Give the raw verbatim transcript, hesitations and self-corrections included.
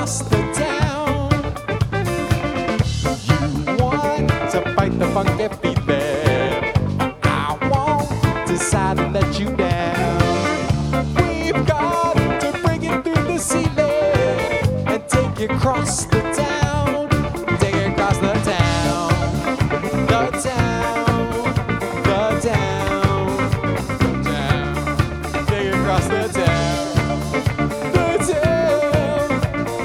across the town. You want to fight the funky beat there. I won't decide to let you down. We've got to bring it through the ceiling and take you across the town.